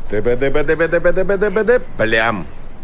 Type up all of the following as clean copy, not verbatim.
Плям.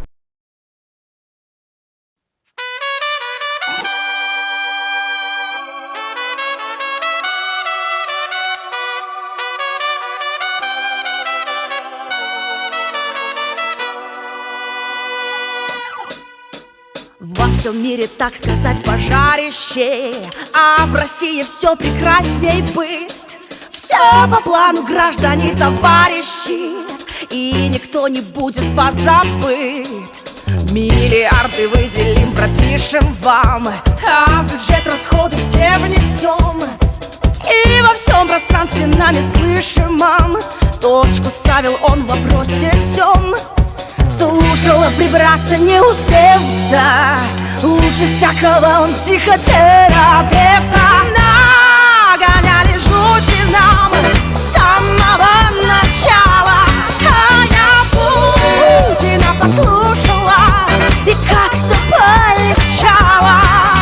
Во всем мире, так сказать, пожарище, а в России все прекрасней быт. Все по плану, граждане, товарищи, и никто не будет позабыт. Миллиарды выделим, пропишем вам, а в бюджет расходы все внесем. И во всем пространстве нами слышимом точку ставил он в вопросе сём. Слушала, прибраться не успев, да лучше всякого он психотерапевта. Нагоняли жути нам с самого начала, а я Путина послушала и как-то полегчало.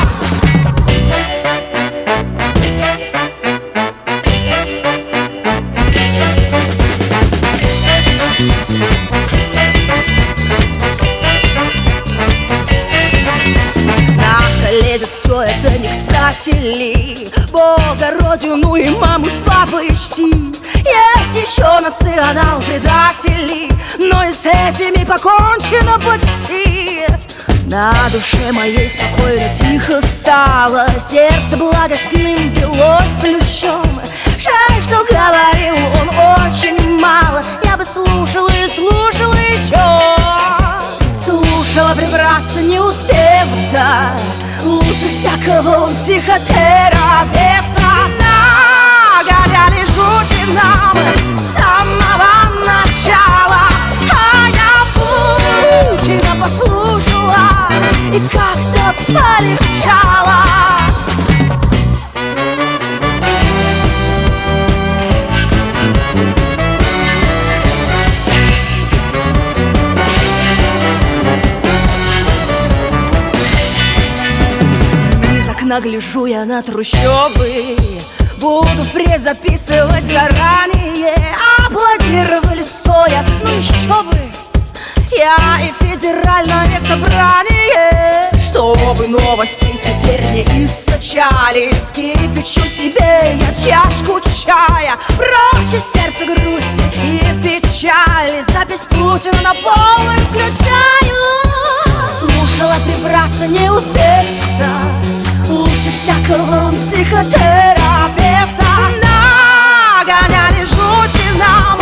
Лезет все это не кстати ли, Бога, родину и маму с папой чти. Есть еще национал-предатели, но и с этими покончено почти. На душе моей спокойно, тихо стало, сердце благостным велось плющом. Жаль, что говорил он очень мало, я бы слушала и слушала еще. Слушала, прибраться не успев, да лучше всякого он психотерапевта. Нагоняли жути нам с самого начала, а я Путина послушала и как-то полегчало. Нагляжу я на трущобы, буду впредь записывать заранее. Аплодировали стоя, ну еще бы, я и федеральное собрание. Чтобы новости теперь не источались, кипячу себе я чашку чая. Прочь из сердца грусти и печали, запись Путина на полную включаю. Слушала, прибраться не успев, лучше всякого он психотерапевта. Нагоняли жути нам